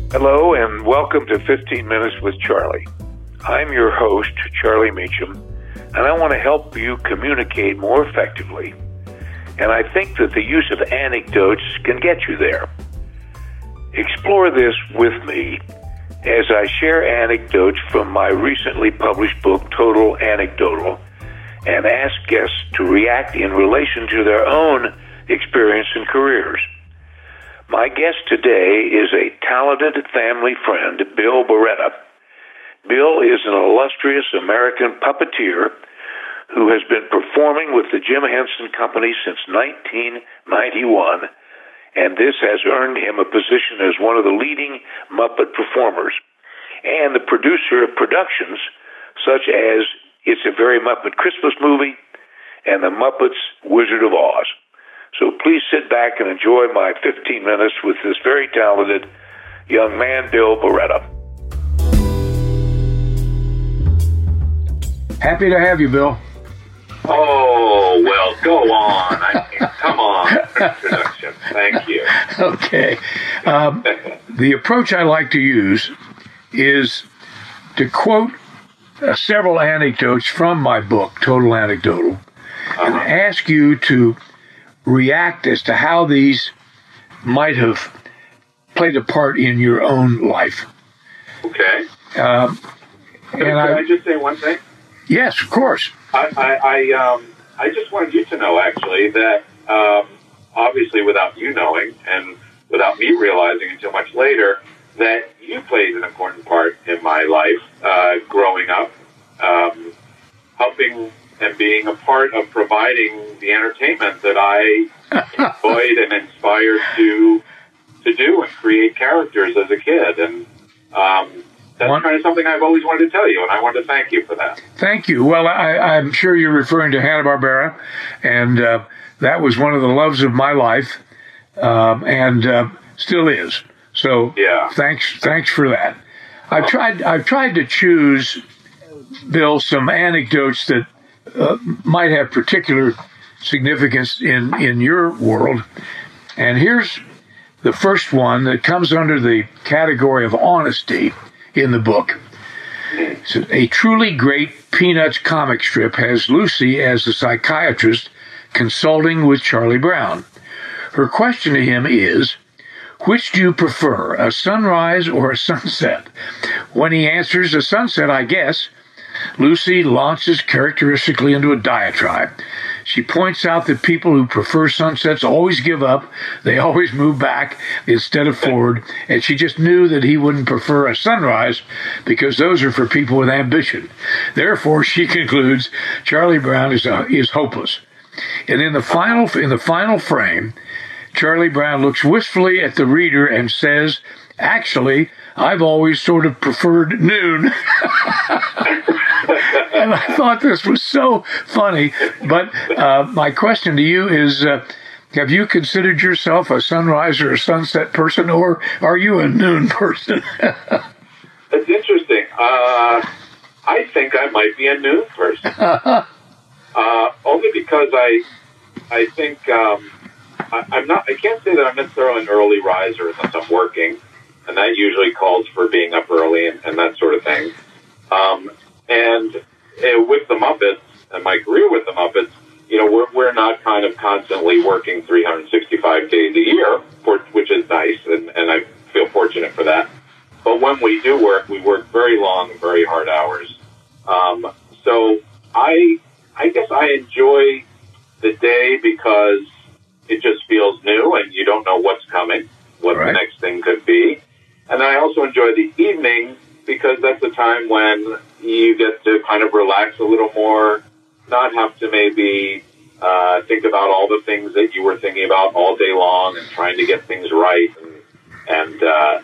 Hello and welcome to 15 Minutes with Charlie. I'm your host, Charlie Meacham, and I want to help you communicate more effectively. And I think that the use of anecdotes can get you there. Explore this with me as I share anecdotes from my recently published book, Total Anecdotal, and ask guests to react in relation to their own experience and careers. My guest today is a talented family friend, Bill Barretta. Bill is an illustrious American puppeteer who has been performing with the Jim Henson Company since 1991, and this has earned him a position as one of the leading Muppet performers and the producer of productions such as It's a Very Muppet Christmas Movie and The Muppets Wizard of Oz. So please sit back and enjoy my 15 minutes with this very talented young man, Bill Barretta. Happy to have you, Bill. Oh, well, go on. I mean, come on. Introduction. Thank you. Okay. The approach I like to use is to quote several anecdotes from my book, Total Anecdotal, and ask you to react as to how these might have played a part in your own life. Okay. Can I just say one thing? Yes, of course. I just wanted you to know, actually, that obviously without you knowing and without me realizing until much later, that you played an important part in my life growing up, helping and being a part of providing the entertainment that I enjoyed and inspired to do and create characters as a kid. And that's kind of something I've always wanted to tell you, and I wanted to thank you for that. Thank you. Well, I'm sure you're referring to Hanna-Barbera, and that was one of the loves of my life, and still is. So yeah. Thanks for that. I've tried to choose, Bill, some anecdotes that might have particular significance in your world. And here's the first one that comes under the category of honesty in the book. So, a truly great Peanuts comic strip has Lucy as the psychiatrist consulting with Charlie Brown. Her question to him is, which do you prefer, a sunrise or a sunset? When he answers, a sunset, I guess, Lucy launches characteristically into a diatribe. She points out that people who prefer sunsets always give up. They always move back instead of forward. And she just knew that he wouldn't prefer a sunrise because those are for people with ambition. Therefore, she concludes Charlie Brown is hopeless. And in the final frame, Charlie Brown looks wistfully at the reader and says, actually, I've always sort of preferred noon. And I thought this was so funny. But my question to you is, have you considered yourself a sunrise or a sunset person, or are you a noon person? It's interesting. I think I might be a noon person. Only because I think I can't say that I'm necessarily an early riser unless I'm working, and that usually calls for being up early and that sort of thing. And with the Muppets and my career with the Muppets, we're not kind of constantly working 365 days a year, which is nice, and I feel fortunate for that. But when we do work, we work very long, very hard hours. So I guess I enjoy the day because it just feels new and you don't know what's coming, what the next thing could be. And I also enjoy the evening because that's the time when you get to kind of relax a little more, not have to maybe think about all the things that you were thinking about all day long and trying to get things right and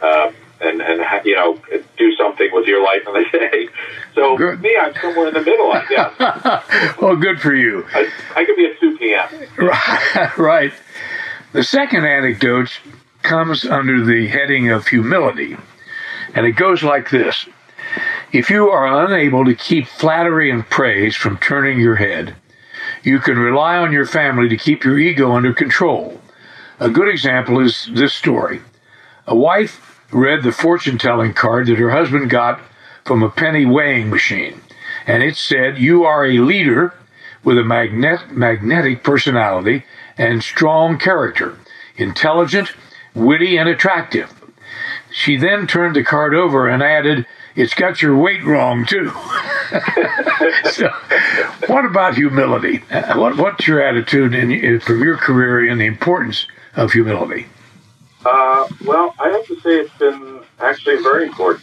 do something with your life in the day. So for me, I'm somewhere in the middle, I guess. Well, good for you. I could be at 2 p.m. Right. The second anecdote comes under the heading of humility, and it goes like this. If you are unable to keep flattery and praise from turning your head, you can rely on your family to keep your ego under control. A good example is this story. A wife read the fortune-telling card that her husband got from a penny weighing machine. And it said, "You are a leader with a magnetic personality and strong character, intelligent, witty, and attractive." She then turned the card over and added, "It's got your weight wrong, too." So, what about humility? What's your attitude from your career in the importance of humility? Well, I have to say it's been actually very important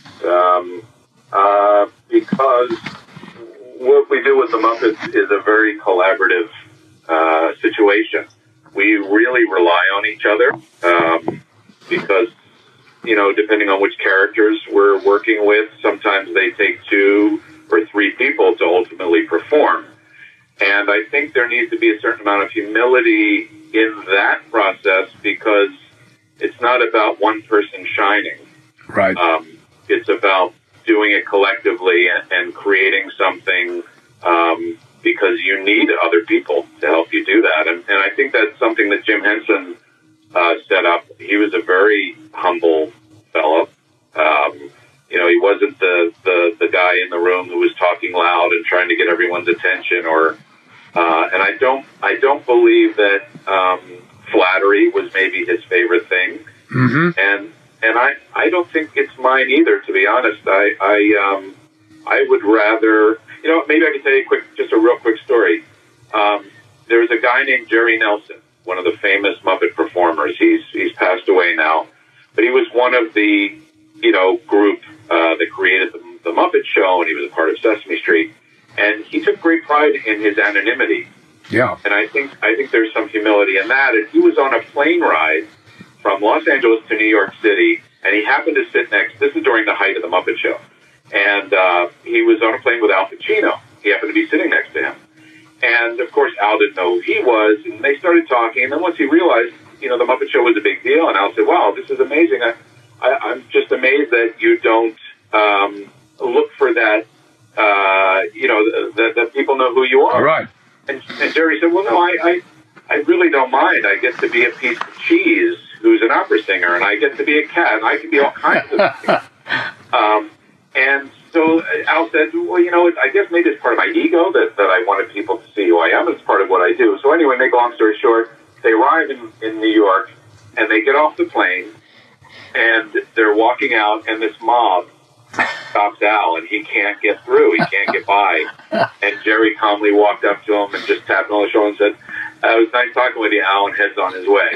because what we do with the Muppets is a very collaborative situation. We really rely on each other because, depending on which characters we're working with, sometimes they take 2 or 3 people to ultimately perform. And I think there needs to be a certain amount of humility in that process because it's not about one person shining. Right. It's about doing it collectively and creating something because you need other people to help you do that. And I think that's something that Jim Henson set up. He was a very humble fellow. He wasn't the guy in the room who was talking loud and trying to get everyone's attention. And I don't believe that flattery was maybe his favorite thing. Mm-hmm. And I don't think it's mine either, to be honest. I would rather, maybe I can tell you just a real quick story. There's a guy named Jerry Nelson, one of the famous Muppet performers. He's passed away now, but he was one of the, group that created the Muppet Show, and he was a part of Sesame Street. And he took great pride in his anonymity. Yeah. And I think there's some humility in that. And he was on a plane ride from Los Angeles to New York City, and he happened to sit this is during the height of the Muppet Show. And he was on a plane with Al Pacino. He happened to be sitting next to him. And, of course, Al didn't know who he was, and they started talking. And then once he realized, the Muppet Show was a big deal, and Al said, "Wow, this is amazing. I'm just amazed that you don't look for that, that people know who you are." All right. And Jerry said, "Well, no, I really don't mind. I get to be a piece of cheese who's an opera singer, and I get to be a cat, and I can be all kinds of things." And so Al said, "Well, I guess maybe it's part of my ego that I wanted people to see who I am. It's part of what I do." So anyway, make a long story short, they arrive in New York, and they get off the plane, and they're walking out, and this mob stops Al, and he can't get through. He can't get by. And Jerry calmly walked up to him and just tapped him on the shoulder and said, "It was nice talking with you, Al," and heads on his way.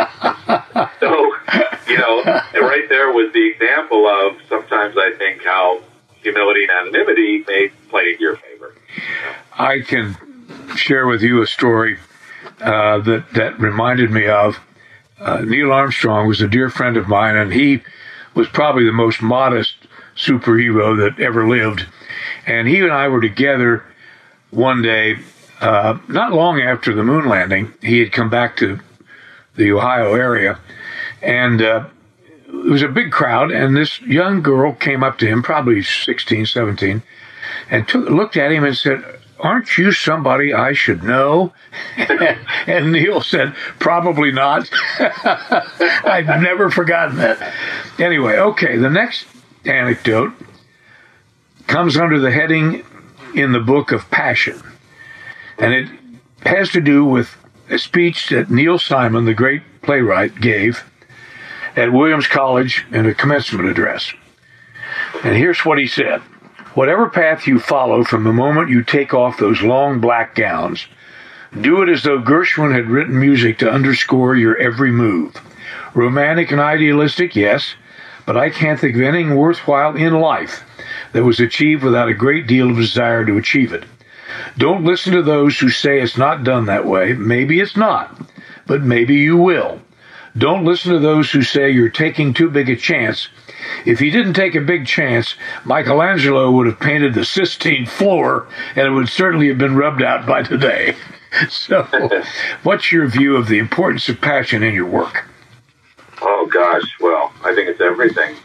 So, right there was the example of sometimes I think how humility and anonymity may play in your favor. I can share with you a story that reminded me of Neil Armstrong was a dear friend of mine, and he was probably the most modest superhero that ever lived. And he and I were together one day, not long after the moon landing. He had come back to the Ohio area, and it was a big crowd, and this young girl came up to him, probably 16, 17, and looked at him and said, "Aren't you somebody I should know?" And Neil said, "Probably not." I've never forgotten that. Anyway, okay, the next anecdote comes under the heading in the book of Passion. And it has to do with a speech that Neil Simon, the great playwright, gave at Williams College in a commencement address. And here's what he said. "Whatever path you follow from the moment you take off those long black gowns, do it as though Gershwin had written music to underscore your every move. Romantic and idealistic, yes, but I can't think of anything worthwhile in life that was achieved without a great deal of desire to achieve it. Don't listen to those who say it's not done that way. Maybe it's not, but maybe you will. Don't listen to those who say you're taking too big a chance. If he didn't take a big chance, Michelangelo would have painted the Sistine floor, and it would certainly have been rubbed out by today." So, what's your view of the importance of passion in your work? Oh, gosh. Well, I think it's everything.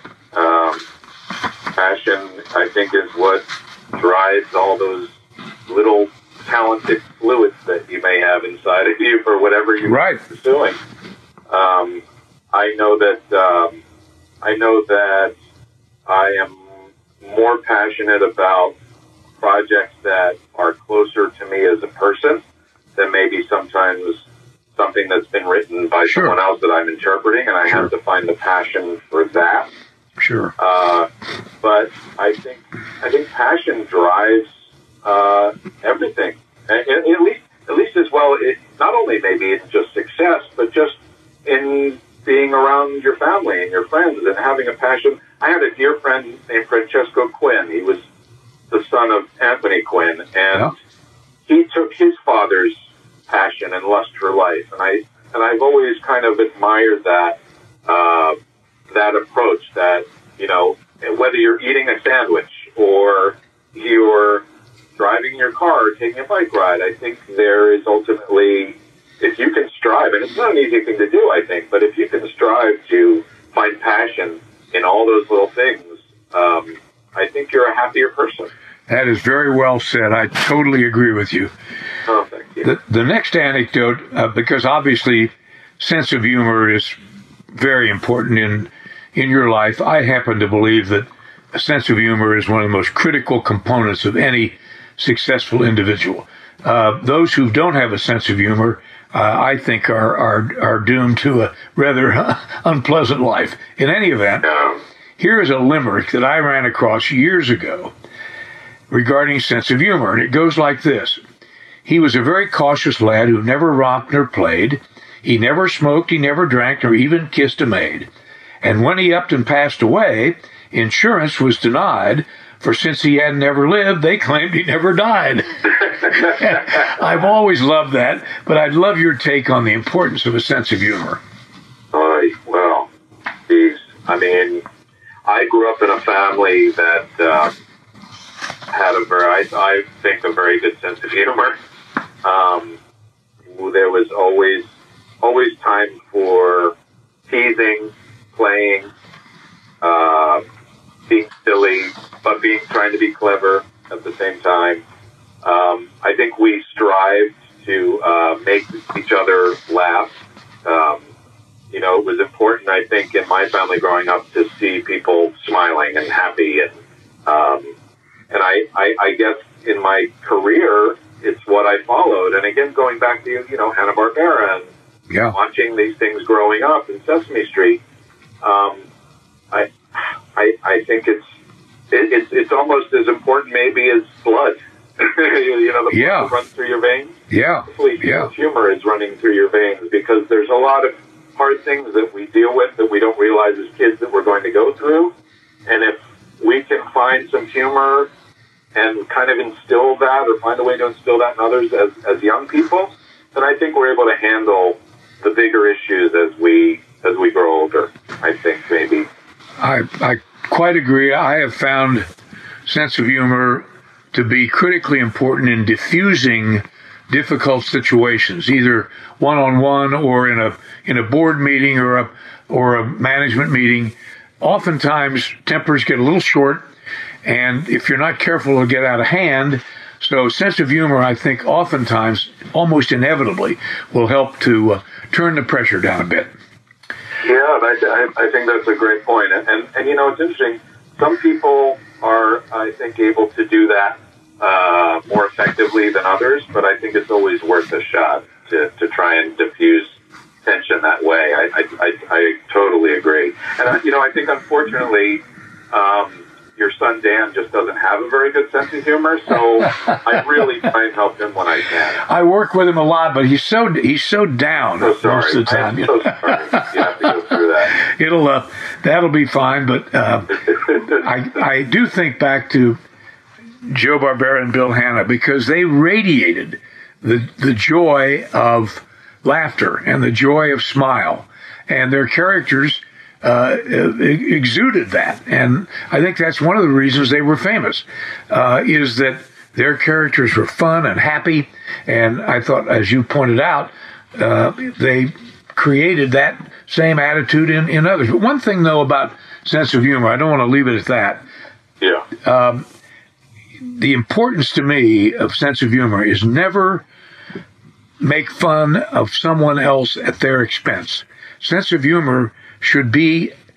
Passion, I think, is what drives all those little talented fluids that you may have inside of you for whatever you're pursuing. I know that I know that I am more passionate about projects that are closer to me as a person than maybe sometimes something that's been written by someone else that I'm interpreting, and I have to find the passion for that. Sure. But I think passion drives everything, at least as well. It not only maybe it's just success, but just in being around your family and your friends and having a passion. I had a dear friend named Francesco Quinn. He was the son of Anthony Quinn, and he took his father's passion and lust for life, and I've always kind of admired that that approach. That, you know, whether you're eating a sandwich or you're driving your car or taking a bike ride, I think there is ultimately, if you can strive, and it's not an easy thing to do, I think, but if you can strive to find passion in all those little things, I think you're a happier person. That is very well said. I totally agree with you. Oh, thank you. The next anecdote, because obviously sense of humor is very important in your life. I happen to believe that a sense of humor is one of the most critical components of any successful individual. Those who don't have a sense of humor, I think, are doomed to a rather unpleasant life. In any event, here is a limerick that I ran across years ago regarding sense of humor, and it goes like this. He was a very cautious lad who never romped nor played. He never smoked, he never drank, nor even kissed a maid. And when he upped and passed away, insurance was denied, for since he had never lived, they claimed he never died. I've always loved that, but I'd love your take on the importance of a sense of humor. Well, geez. I mean, I grew up in a family that had I think, a very good sense of humor. There was always time for teasing, playing, being silly, but trying to be clever at the same time. I think we strived to make each other laugh. You know, it was important, I think, in my family growing up to see people smiling and happy, and I guess in my career, it's what I followed. And again, going back to, you know, Hanna-Barbera and watching these things growing up in Sesame Street, I think it's almost as important maybe as blood. You know, the blood that runs through your veins. Hopefully, humor is running through your veins, because there's a lot of hard things that we deal with that we don't realize as kids that we're going to go through. And if we can find some humor and kind of instill that, or find a way to instill that in others as young people, then I think we're able to handle the bigger issues as we grow older. I think maybe. I quite agree. I have found sense of humor to be critically important in diffusing difficult situations, either one-on-one or in a board meeting or a management meeting. Oftentimes, tempers get a little short, and if you're not careful, it'll get out of hand. So sense of humor, I think, oftentimes, almost inevitably, will help to turn the pressure down a bit. Yeah, I think that's a great point. And you know, it's interesting. Some people are, I think, able to do that more effectively than others, but I think it's always worth a shot to try and diffuse tension that way. I totally agree. And, you know, I think, unfortunately, your son Dan just doesn't have a very good sense of humor, so I really try and help him when I can. I work with him a lot, but he's so down most of the time. I'm so sorry. You have to go through that. That'll be fine, but I do think back to Joe Barbera and Bill Hanna, because they radiated the joy of laughter and the joy of smile, and their characters exuded that. And I think that's one of the reasons they were famous, is that their characters were fun and happy. And I thought, as you pointed out, they created that same attitude in others. But one thing, though, about sense of humor, I don't want to leave it at that. Yeah. The importance to me of sense of humor is never make fun of someone else at their expense. Sense of humor should be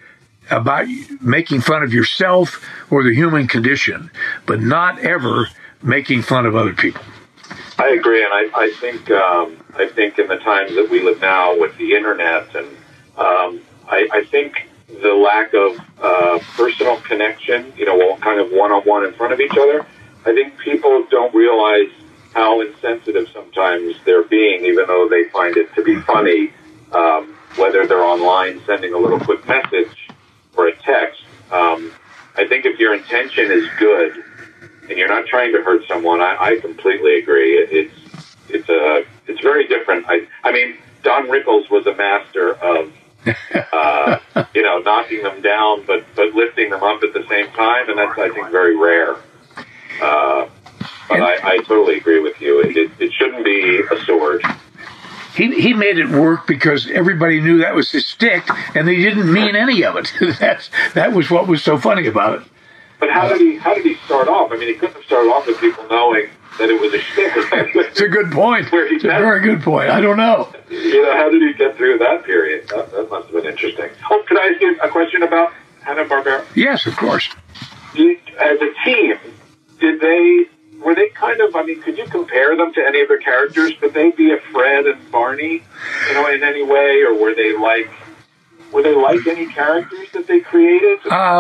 about making fun of yourself or the human condition, but not ever making fun of other people. I agree, and I think in the times that we live now with the internet, and I think the lack of personal connection, kind of one-on-one in front of each other, I think people don't realize how insensitive sometimes they're being, even though they find it to be funny, whether they're online sending a little quick message or a text. I think if your intention is good and you're not trying to hurt someone, I completely agree. It's very different. I mean, Don Rickles was a master of knocking them down, but lifting them up at the same time, and that's, I think, very rare. But I totally agree with you. It shouldn't be a sword. He made it work because everybody knew that was his stick, and he didn't mean any of it. That was what was so funny about it. But how did he start off? I mean, he couldn't have started off with people knowing that it was a shtick. It's a good point. It's a very good point. I don't know. How did he get through that period? That must have been interesting. Oh, could I ask you a question about Hanna-Barbera? Yes, of course. As a team, were they kind of, I mean, could you compare them to any of their characters? Could they be a Fred and Barney, in any way, or were they like any characters that they created?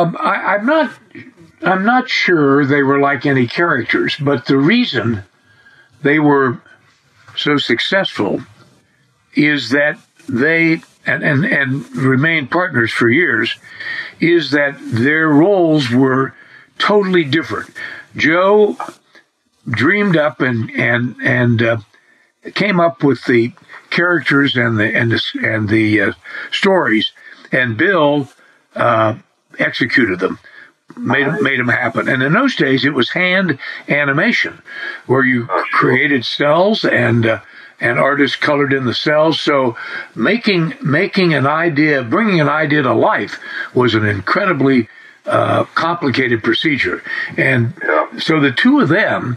I'm not sure they were like any characters, but the reason they were so successful is that they and remained partners for years, is that their roles were totally different. Joe dreamed up and came up with the characters and the stories, and Bill executed them, made them happen. And in those days, it was hand animation, where you created cells and artists colored in the cells. So making an idea, bringing an idea to life, was an incredibly complicated procedure. And so the two of them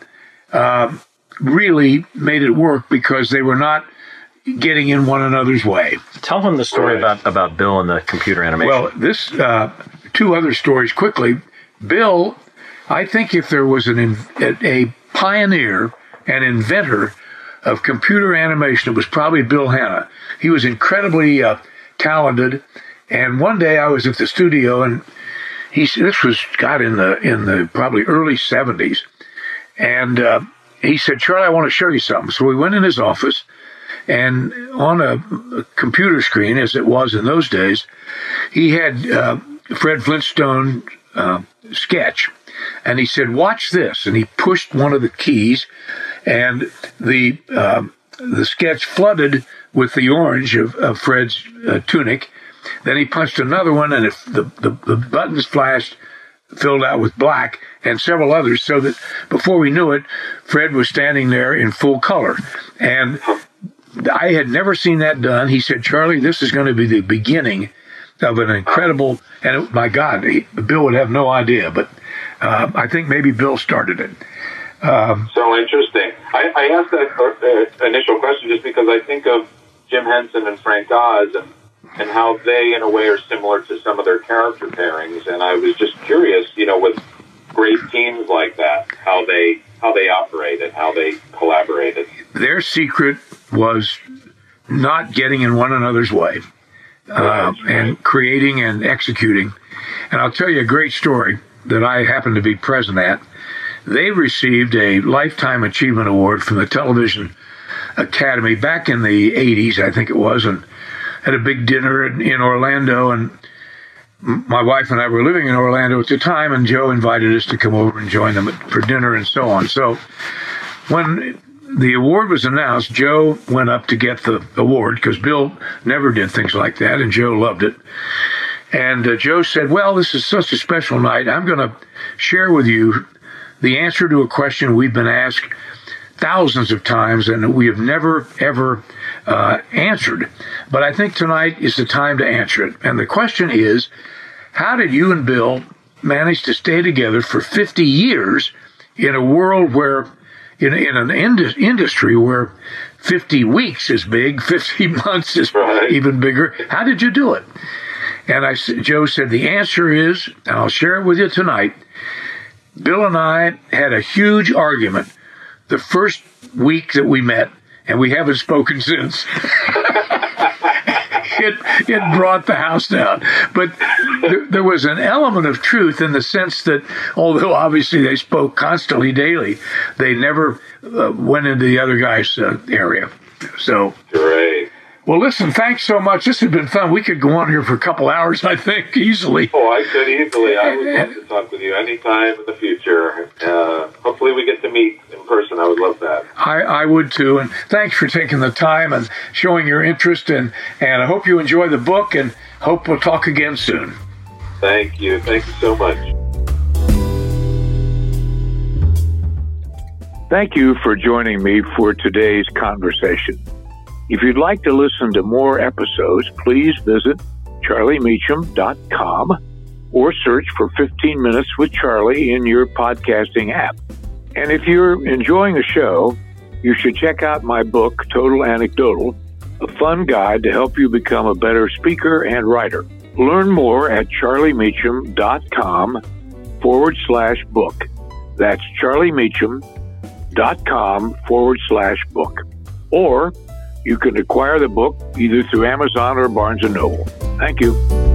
really made it work because they were not getting in one another's way. Tell them the story about Bill and the computer animation. Well, this two other stories quickly. Bill, I think if there was a pioneer, an inventor of computer animation, it was probably Bill Hanna. He was incredibly talented. And one day I was at the studio, and this was in the probably early 70s. And he said, "Charlie, I want to show you something." So we went in his office, and on a computer screen, as it was in those days, he had Fred Flintstone sketch. And he said, "Watch this." And he pushed one of the keys, and the sketch flooded with the orange of Fred's tunic. Then he punched another one, and the buttons flashed, filled out with black, and several others, so that before we knew it, Fred was standing there in full color. And I had never seen that done. He said, "Charlie, this is going to be the beginning of an incredible," and my God, Bill would have no idea, but I think maybe Bill started it. So interesting. I asked that initial question just because I think of Jim Henson and Frank Oz and how they, in a way, are similar to some of their character pairings. And I was just curious, with great teams like that, how they operated, how they collaborated. Their secret was not getting in one another's way, and creating and executing. And I'll tell you a great story that I happened to be present at. They received a Lifetime Achievement Award from the Television Academy back in the 80s, I think it was, and had a big dinner in Orlando. And my wife and I were living in Orlando at the time, and Joe invited us to come over and join them for dinner and so on. So when the award was announced, Joe went up to get the award, because Bill never did things like that, and Joe loved it. And Joe said, "Well, this is such a special night. I'm going to share with you the answer to a question we've been asked thousands of times, and we have never, ever answered. But I think tonight is the time to answer it. And the question is, how did you and Bill manage to stay together for 50 years in a world where, in an industry where 50 weeks is big, 50 months is even bigger? How did you do it?" And Joe said, the answer is, and I'll share it with you tonight, Bill and I had a huge argument the first week that we met, and we haven't spoken since. It brought the house down. But there was an element of truth in the sense that, although obviously they spoke constantly daily, they never went into the other guy's area. So, Great. Well, listen, thanks so much. This has been fun. We could go on here for a couple hours, I think, easily. Oh, I could easily. I would love to talk with you anytime in the future. Hopefully we get to meet in person. I would love that. I would too. And thanks for taking the time and showing your interest. And I hope you enjoy the book, and hope we'll talk again soon. Thank you. Thank you so much. Thank you for joining me for today's conversation. If you'd like to listen to more episodes, please visit charliemeacham.com or search for 15 Minutes with Charlie in your podcasting app. And if you're enjoying the show, you should check out my book, Total Anecdotal, a fun guide to help you become a better speaker and writer. Learn more at charliemeacham.com/book. That's charliemeacham.com/book. Or you can acquire the book either through Amazon or Barnes & Noble. Thank you.